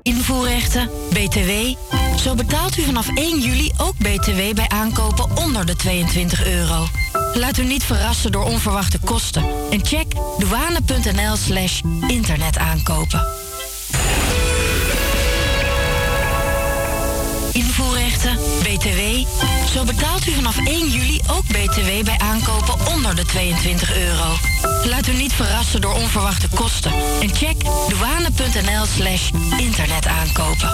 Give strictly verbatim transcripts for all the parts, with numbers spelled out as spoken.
Invoerrechten, B T W. Zo betaalt u vanaf één juli ook B T W bij aankopen onder de tweeëntwintig euro. Laat u niet verrassen door onverwachte kosten. En check douane.nl slash internetaankopen. Invoerrechten, B T W. Zo betaalt u vanaf één juli ook B T W bij aankopen onder de tweeëntwintig euro. Laat u niet verrassen door onverwachte kosten. En check douane.nl slash internetaankopen.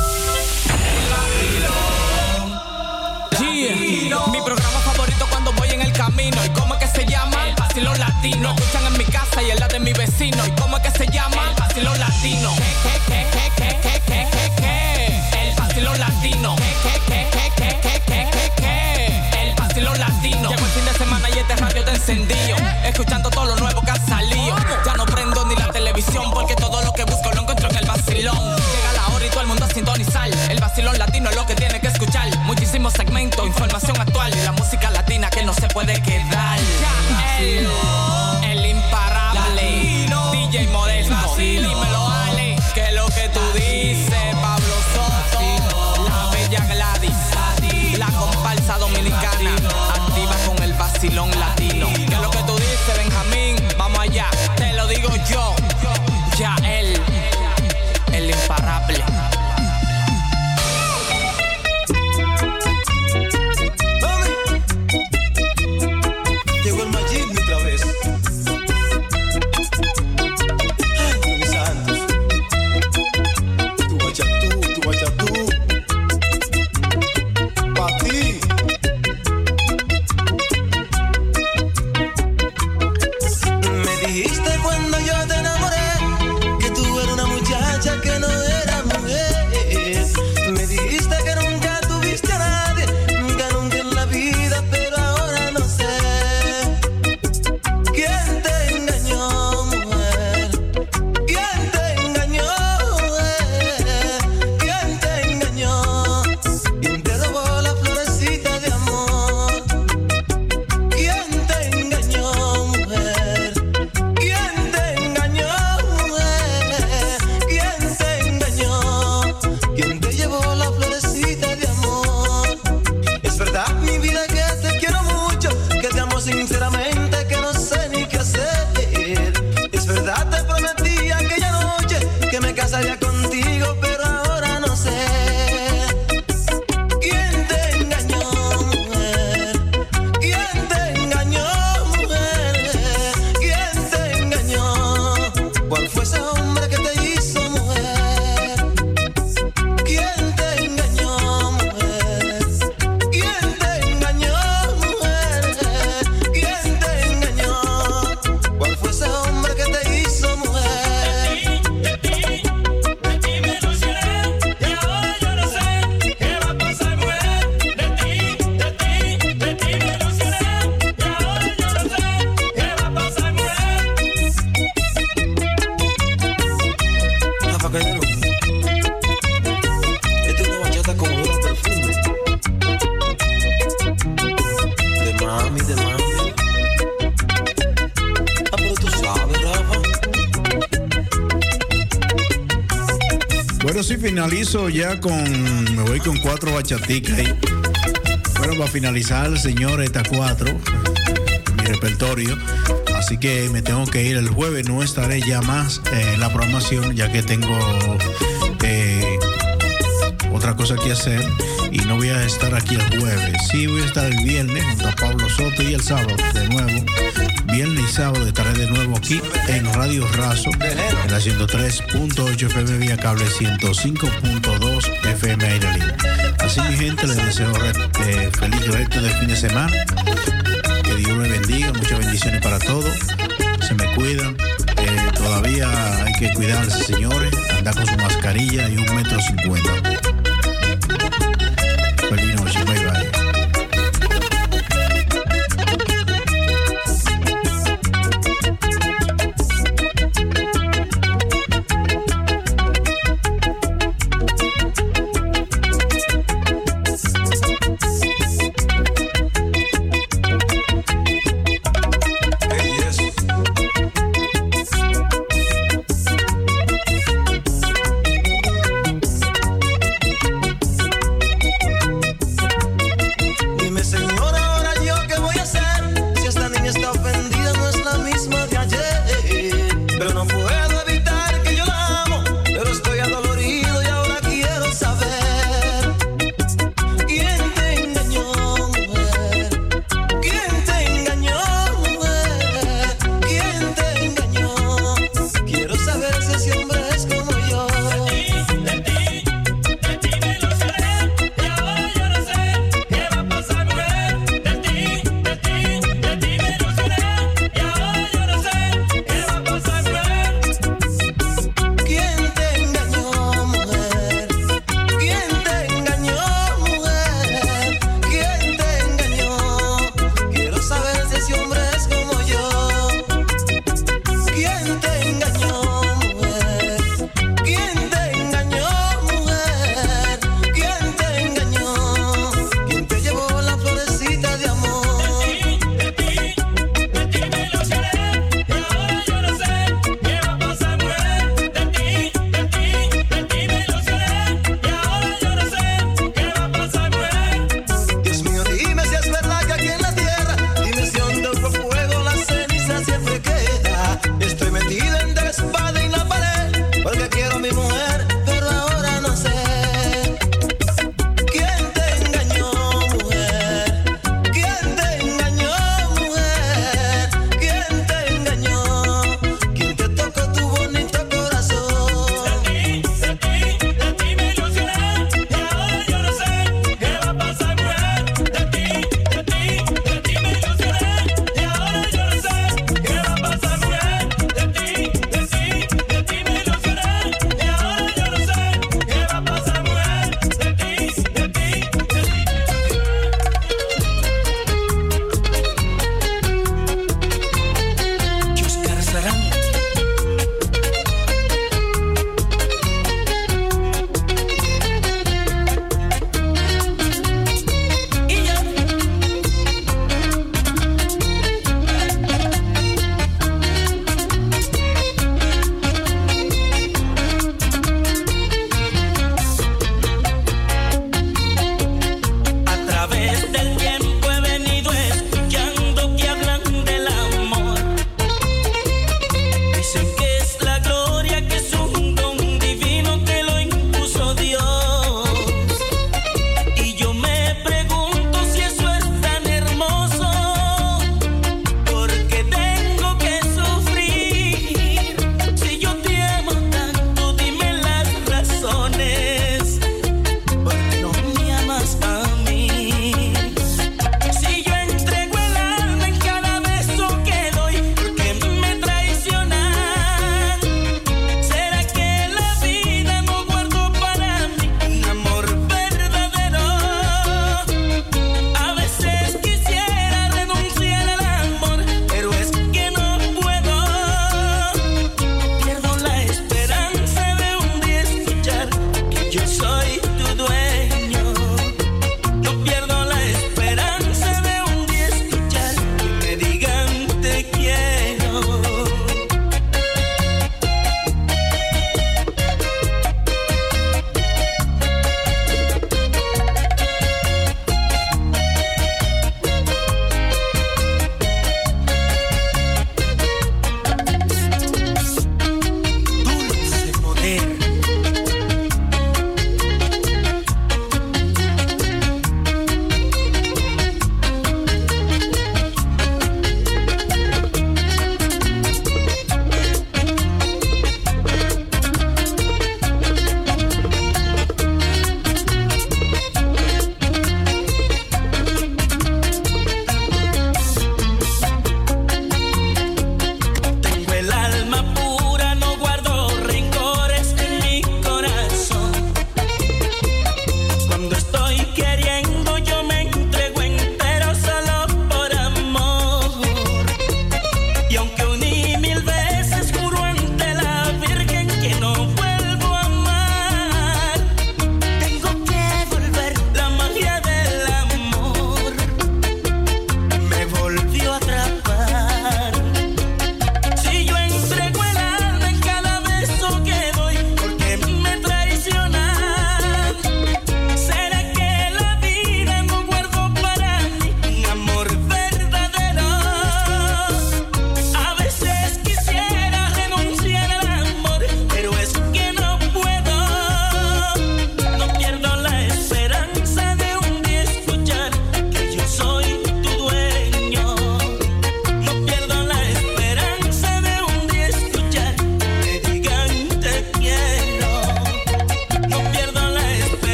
Yeah. Mi programa favorito cuando voy en el camino. ¿Y cómo es que se llama? El vacilón latino. Escuchan en mi casa y en la de mi vecino. ¿Y cómo es que se llama? El vacilón latino. ¿Qué, qué, qué, qué, qué, qué, qué, qué? El vacilón latino. ¿Qué, qué, qué, qué, qué, qué, qué, qué? El vacilón latino. Llegó el fin de semana y este radio te encendido. Escuchando todo lo nuevo que ha salido. Ya no prendo ni la televisión porque todo lo que busco lo encuentro en el vacilón. Llega la hora y todo el mundo a sintonizar. El vacilón latino es lo que tiene que escuchar. Muchísimos segmentos, información actual y la música latina que no se puede quedar. El, el imparable latino. D J Modesto, dímelo Ale, que es lo que tú dices. Pablo Soto, la bella Gladys, la comparsa dominicana, activa con el vacilón latino. Que es lo que tú dices, Benjamín, vamos allá, te lo digo yo. Ya él, el imparable. Finalizo ya con, me voy con cuatro bachaticas ahí. Bueno, para finalizar, señor, estas cuatro, mi repertorio. Así que me tengo que ir el jueves, no estaré ya más en la programación, ya que tengo eh, otra cosa que hacer y no voy a estar aquí el jueves. Sí, voy a estar el viernes junto a Pablo Soto y el sábado de nuevo. Viernes y sábado estaré de nuevo aquí en Radio Razo, en la ciento tres punto ocho F M vía cable, ciento cinco punto dos F M aire libre. Así, mi gente, les deseo eh, feliz resto de fin de semana. Que Dios me bendiga, muchas bendiciones para todos. Se me cuidan. Eh, todavía hay que cuidarse, señores. Andar con su mascarilla y un metro cincuenta. Feliz noche, bye bye.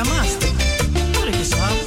llamaste. Tú eres que sabes.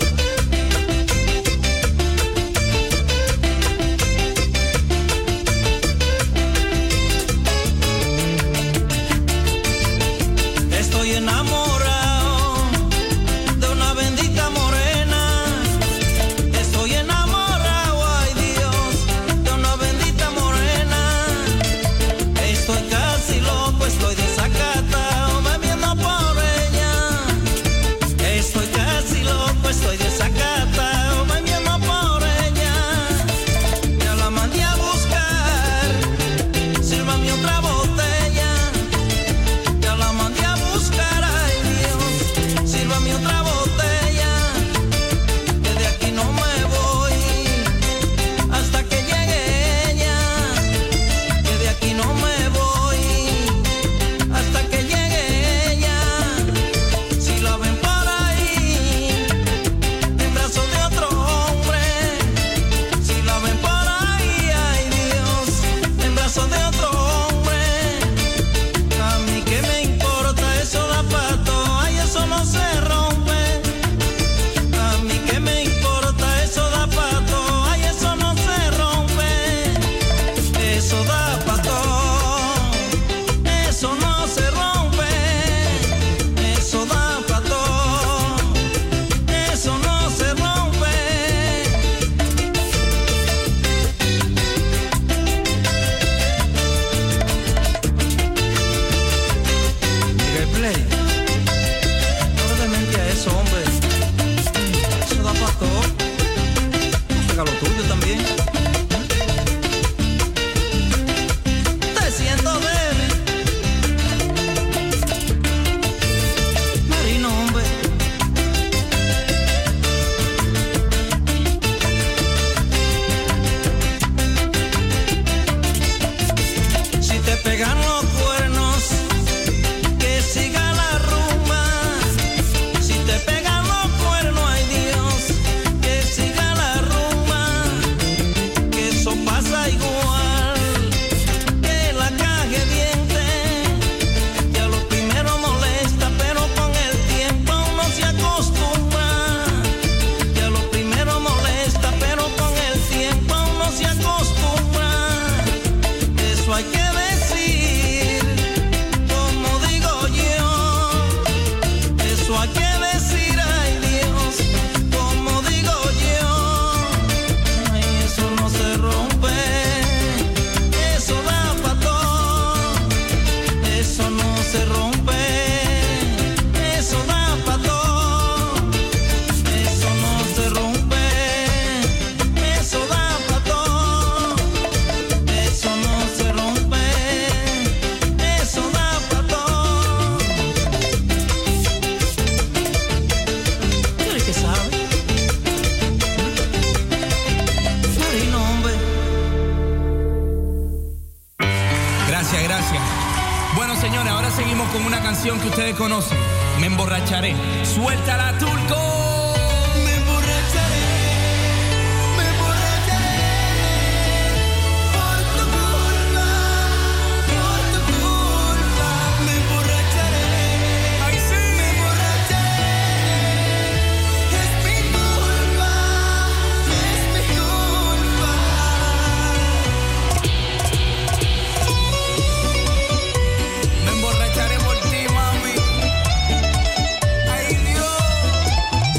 Estoy enamorado de una bendita morena. Estoy enamorado, ay Dios, de una bendita morena. Estoy casi loco, estoy desacatado, bebiendo por ella. Estoy casi loco, estoy desacatado, bebiendo por ella. Ya la mandé a buscar, sírvame otra botella. Ya la mandé a buscar, ay Dios, sírvame otra botella. Que de aquí no me voy hasta que llegue ella. Que de aquí no me voy hasta que llegue ella. Si la ven por ahí en brazos de otro hombre, si la ven por ahí, ay Dios, en brazos de otro hombre, a mí que me importa, eso da pato, ay eso no se rompe. A mí que me importa, eso da pato, ay eso no se rompe. Eso da pato, eso no se rompe. Eso da pato, eso no se rompe. Miguel Play, no le des mente a eso, hombre. Eso da pato. Tú saca lo tuyo también. Te siento débil, Marino, hombre. Si te pegan los cuernos, que siga la rumba. Si te pegan los cuernos, ay Dios, que siga la rumba. Que eso pasa igual que la caja de dientes. Que a lo primero molesta, pero con el tiempo uno se acostumbra. Que a lo primero molesta, pero con el tiempo uno se acostumbra. Eso hay que decir, como digo yo. Eso hay que decir, ay Dios, como digo yo. Ay, eso no se rompe, eso da pato. Eso no se rompe, eso da pato. Eso no se rompe, eso da pato. Eso no se rompe, eso da pato. ¿Tú eres que sabe? Marino, hombre. Gracias, gracias. Bueno, señores, ahora seguimos con una canción que ustedes conocen. Me emborracharé. Suéltala, Turco. Me emborracharé, me emborracharé por tu culpa, por tu culpa. Me emborracharé, Ay, sí. me emborracharé. Es mi culpa, es mi culpa. Me emborracharé por ti, mami. Ay, Dios.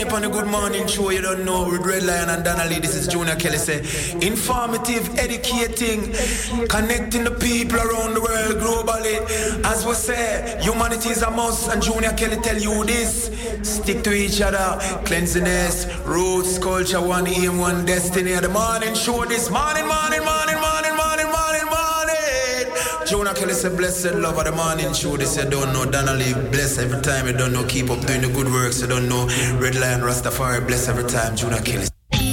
up on a good morning show, you don't know, with Red Lion and Donnelly. This is Junior Kelly say, informative, educating, connecting the people around the world globally. As we say, humanity is a must, and Junior Kelly tell you this. Stick to each other, cleanliness, roots, culture, one aim, one destiny. The morning show this morning, morning, morning, morning, morning, morning, morning. Junior Kelly say, blessed love of the morning show. This you don't know, Donnelly, bless every time. You don't know, keep up doing the good works. You don't know, Red Lion, Rastafari, bless every time. Junior Kelly.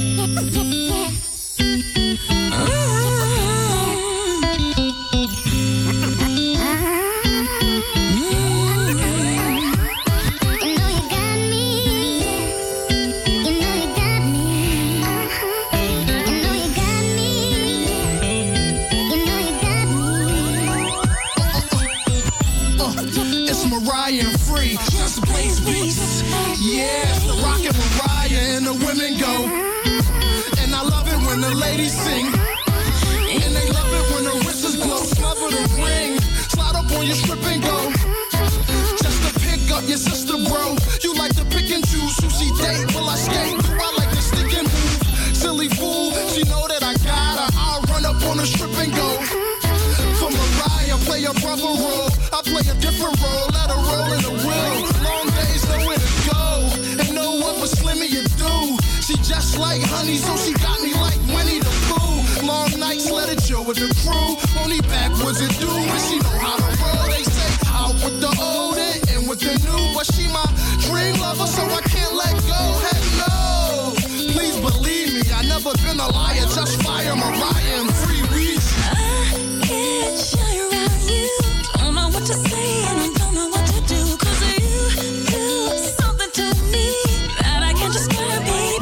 So she got me like Winnie the Pooh. Long nights, let it chill with the crew. Only backwards it do, and she know how to roll. They say out with the old and in with the new, but she my dream lover, so I can't let go. Heck no, please believe me, I never been a liar. Just fire Mariah and free reach. I get shy around you. Don't know what to say and I don't know what to do, 'cause you do something to me that I can't describe, baby.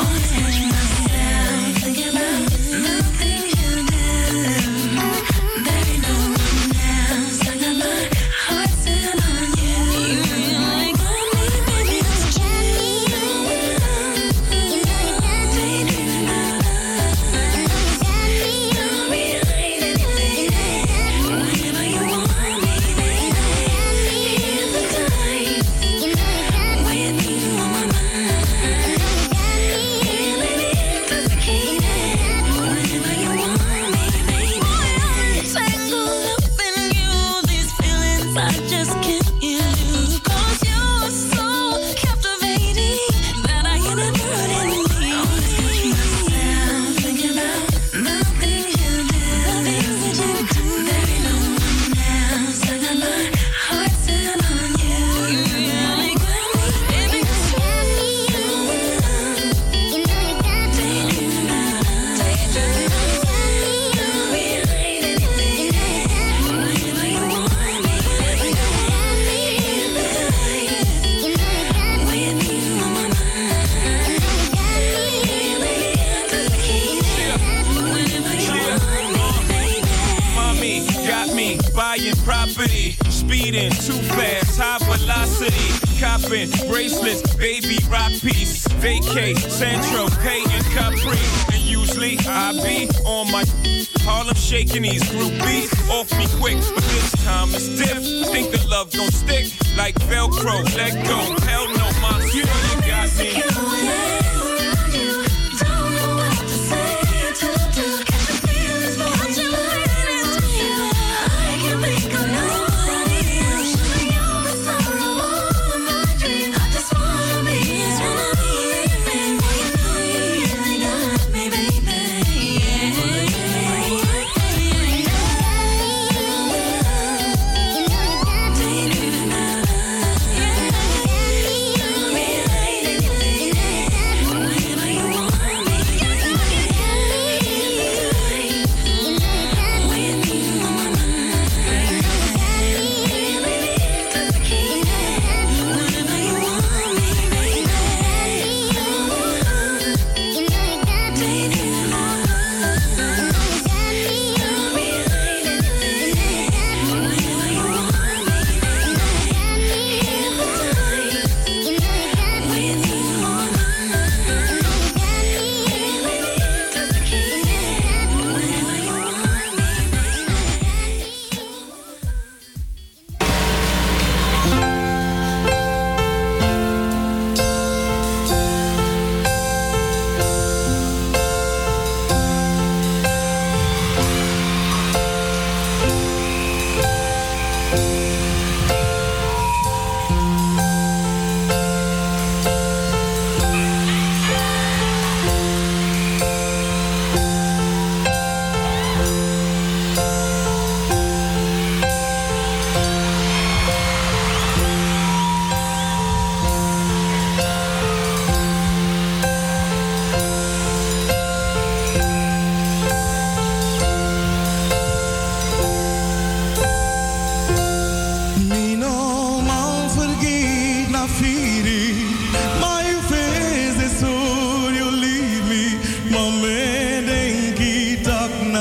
Bracelets, baby, rock piece, vacay, Central, Pay, and Capri. And usually I be on my Harlem shaking these groupies off me quick, but this time it's diff. Think the love gon' stick like Velcro. Let go, hell no, mom, you know you got me.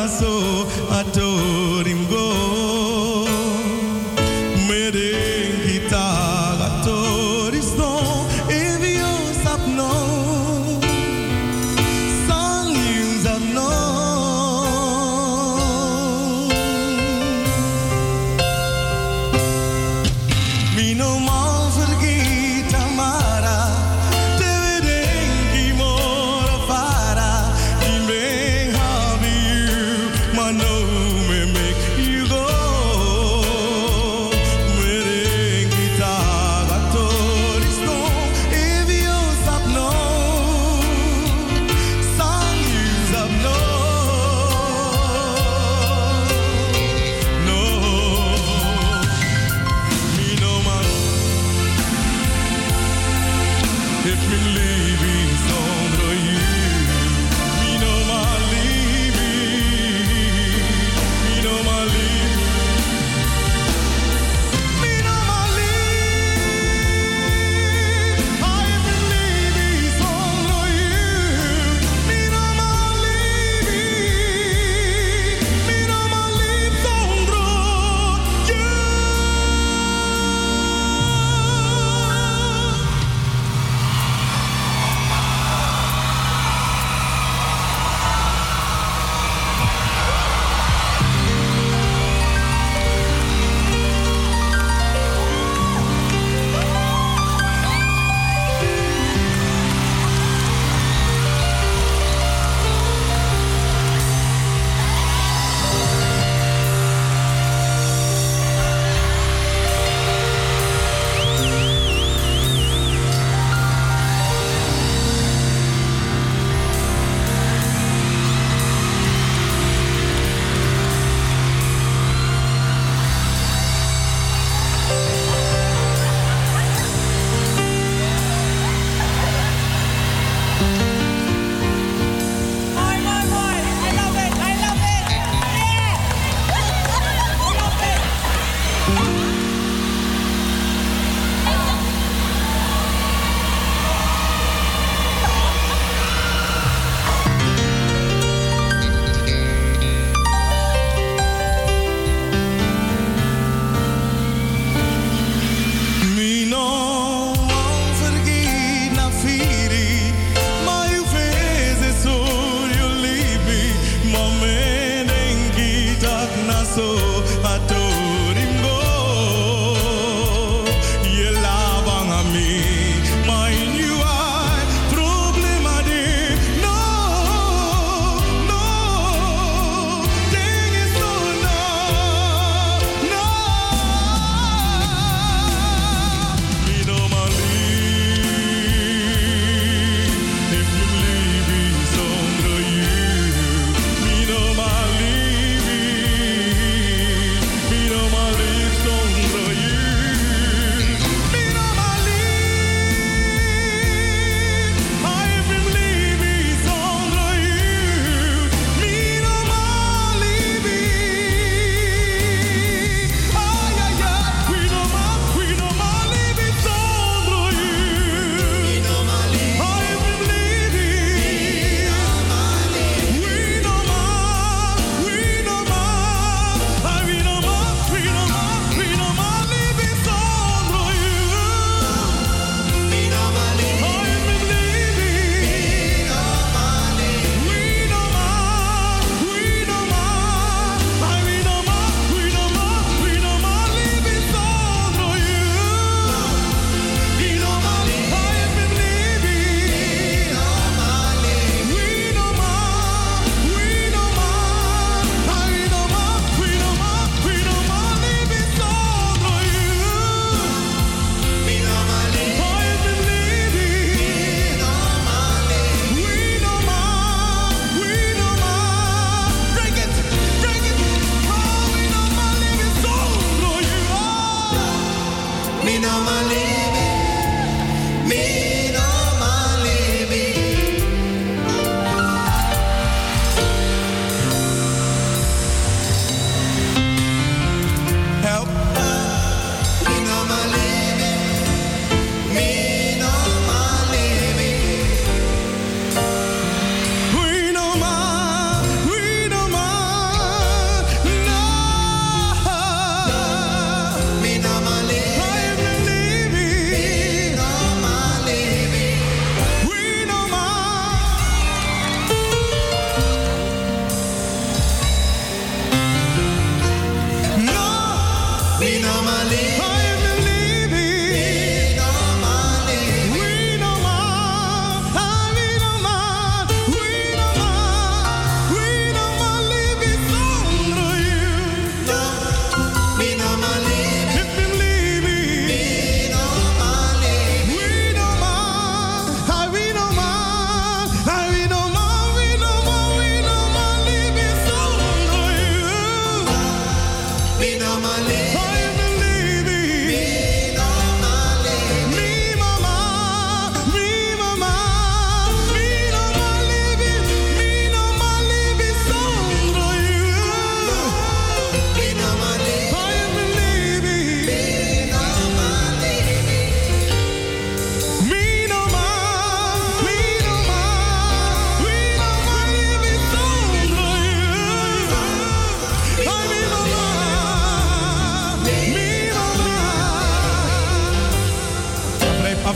so atorim go meren kita atoris no evio sapno sang you sapno mi no mal vergita mara te veden ki mora fara in ben have you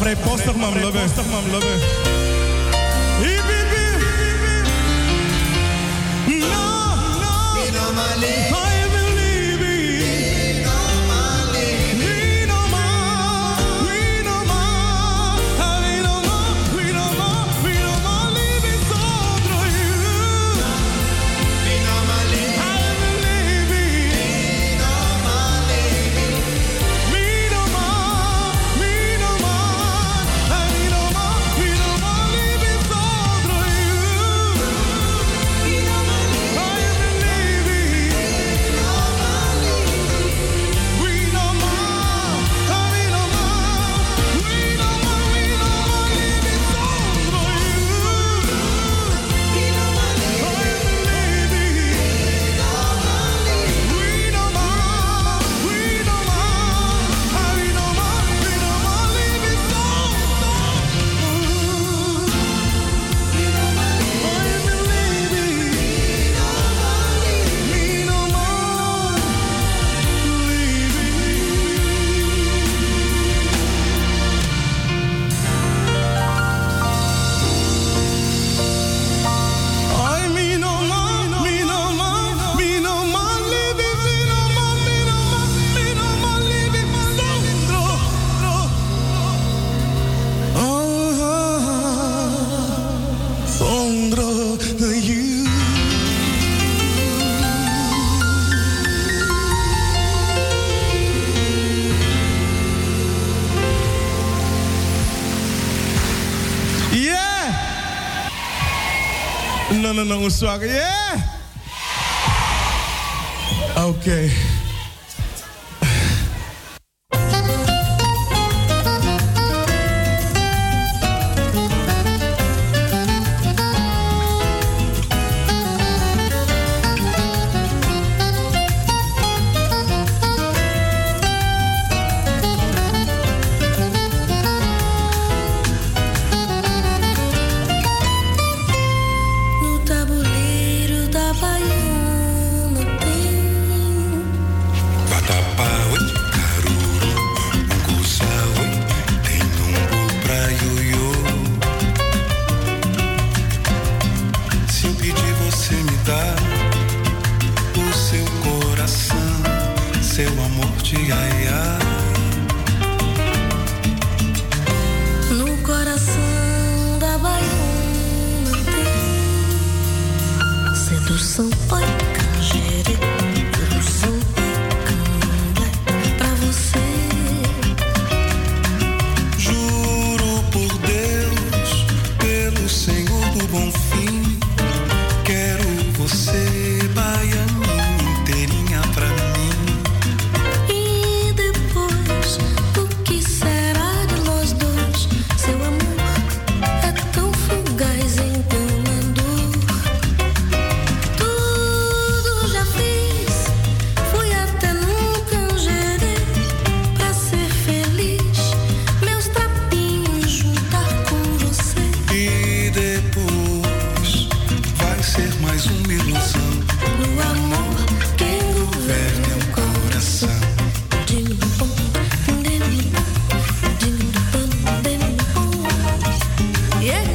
vrijpostig, man. Love it. Man, love it. Hip, hip, hip. No, no. Me no mali. I believe it. Me no mali. We no more. We no more. We no more. We no more. We no more. Live it sotro you. Me no mali. I believe it. Me no mali. We no more. We no more. We no more. We no more. Live it sotro you. Me no mali. I believe it. Me no mali. We no more. We no more. We no more. We no more. Live it sotro you. Me no mali. I believe it. Me no mali. We no more. We no more. We no more. We no more. Live it sotro you. Me no mali. I believe it. Me no mali. Me no more. I me no more, me no more, me no more, live it, me no more, me no more, me no more, live it, Sandro. Ah, Sandro, you. Yeah. No, no, no, swagger. Yeah. Okay. No tabuleiro da baiana tem Vatapau, caruru, unguçau, tem numbo pra ioiô. Se eu pedir, você me dá o seu coração, seu amor de aiá. no coração da baiana tem sedução, oi, canjere, sedução, oi, candomblé pra você. Juro por Deus, pelo Senhor do Bom Fim, quero você, baianinha inteirinha pra mim. E depois, o que será de nós dois? Seu amor é tão fugaz, enganador. Tudo já fiz, fui até num canjerê pra ser feliz, meus trapinhos juntar com você. E depois vai ser mais uma ilusão. No amor, quem governa é o coração. Din-dum-bum, din-dum-bum, din-dum-bum, din-dum-bum. Yeah.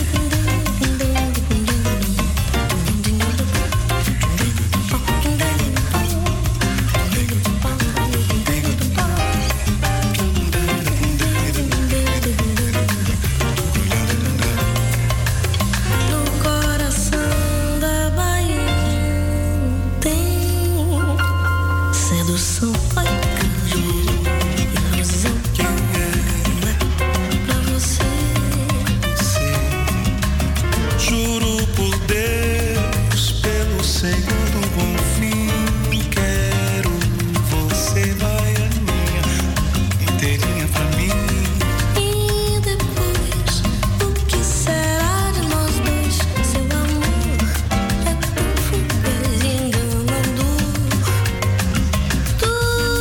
No coração da Bahia tem sedução, oi, canjere, ilusão, candomblé pra você. Juro por Deus, pelo Senhor do Bom Fim, quero você, baianinha inteirinha pra mim. E depois, o que será de nós dois? Seu amor é tão fugaz e enganador. Tudo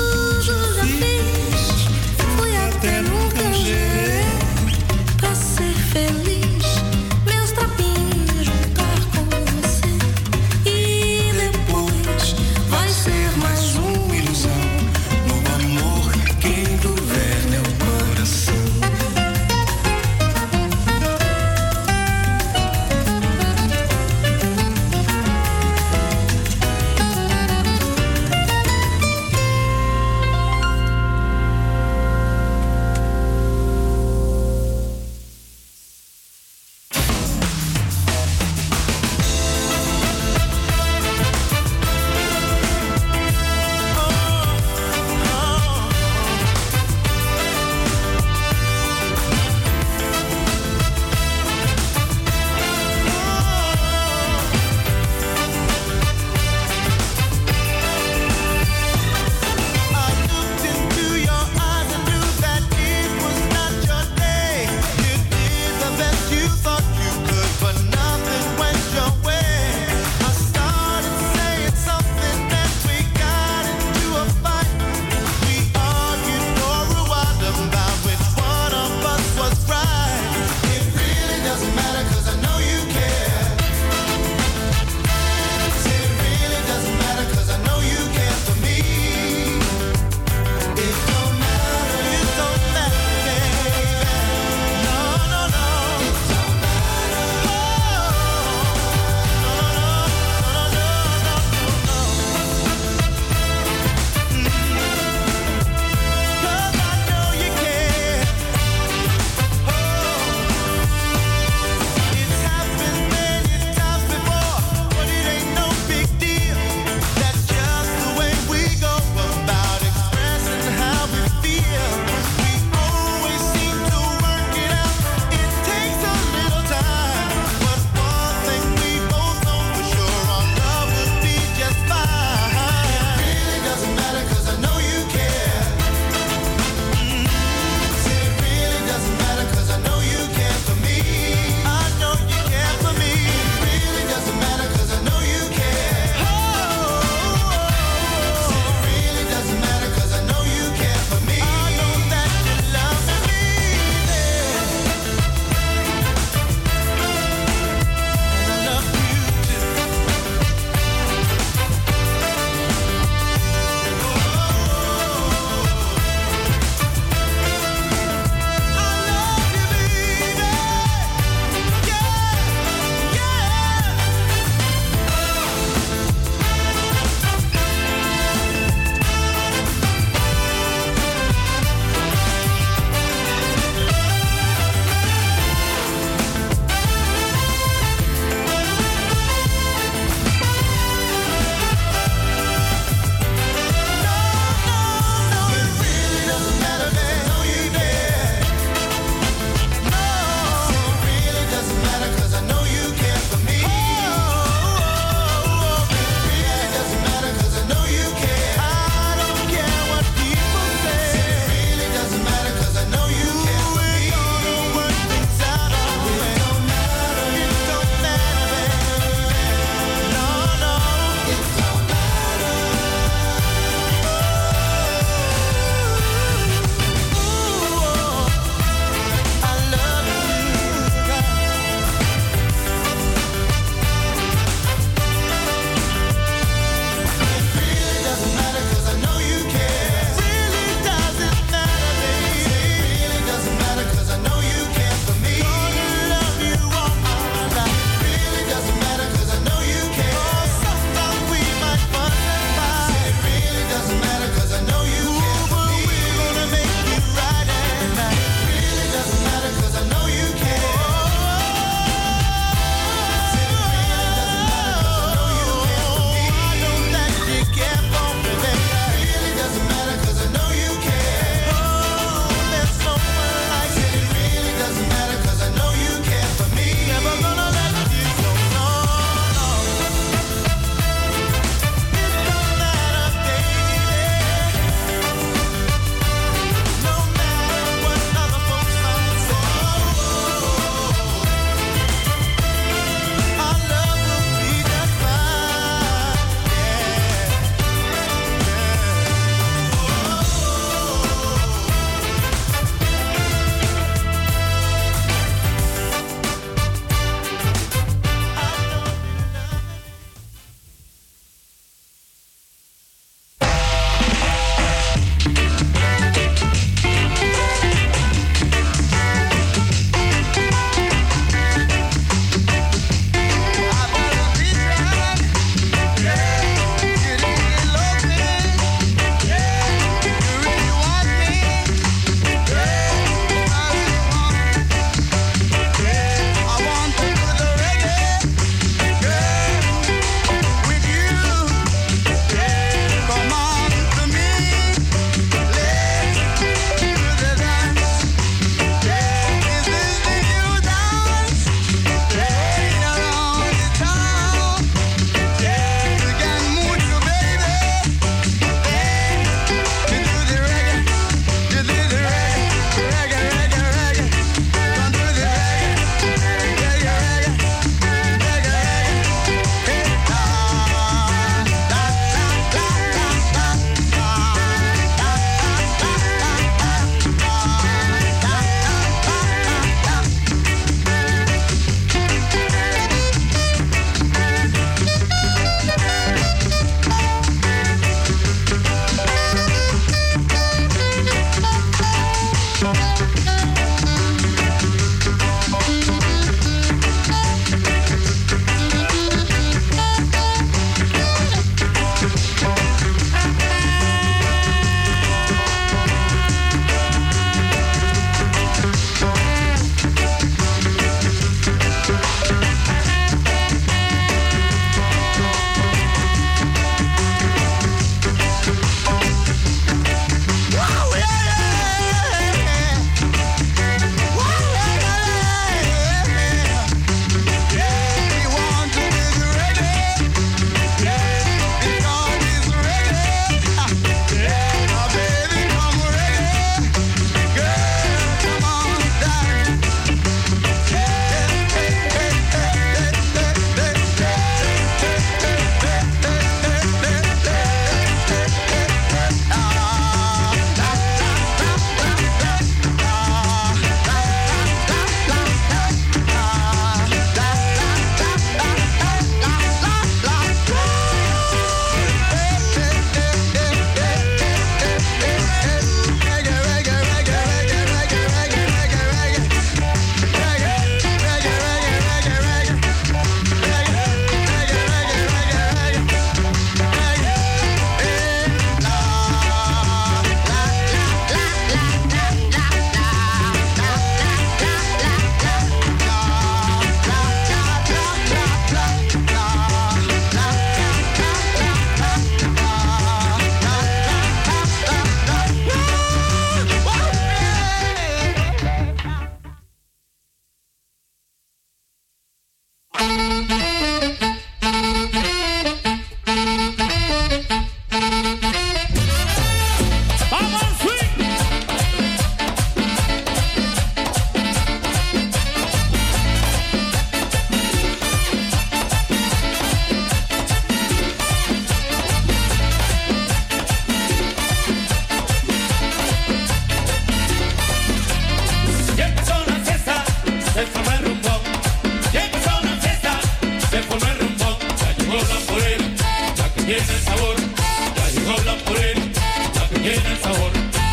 tiene el sabor. Ya llegó la morena, la que tiene el sabor.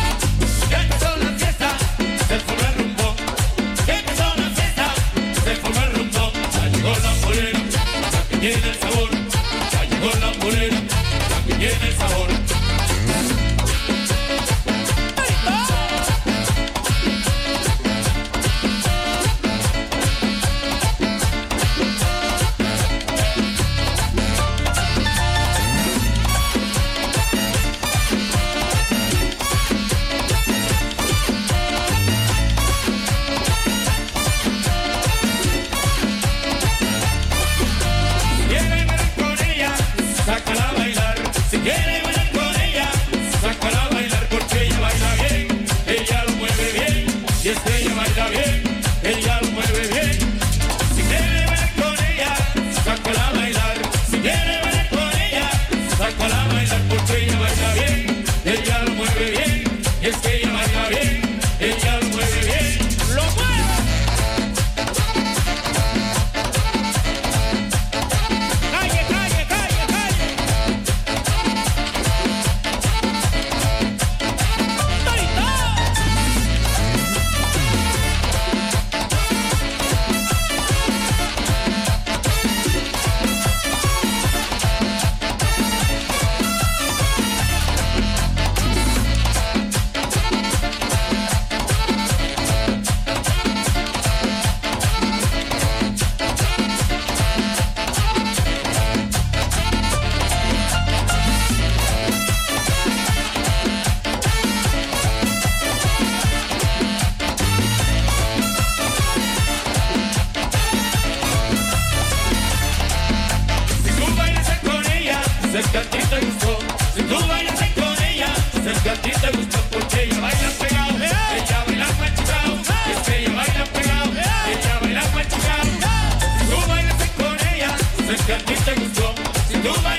Ya empezó la fiesta, se formó el rumbo. Ya empezó la fiesta, se formó el rumbo. Ya llegó la morena, la que tiene el sabor. Ya llegó la morena, la que tiene el sabor. Si tú bailas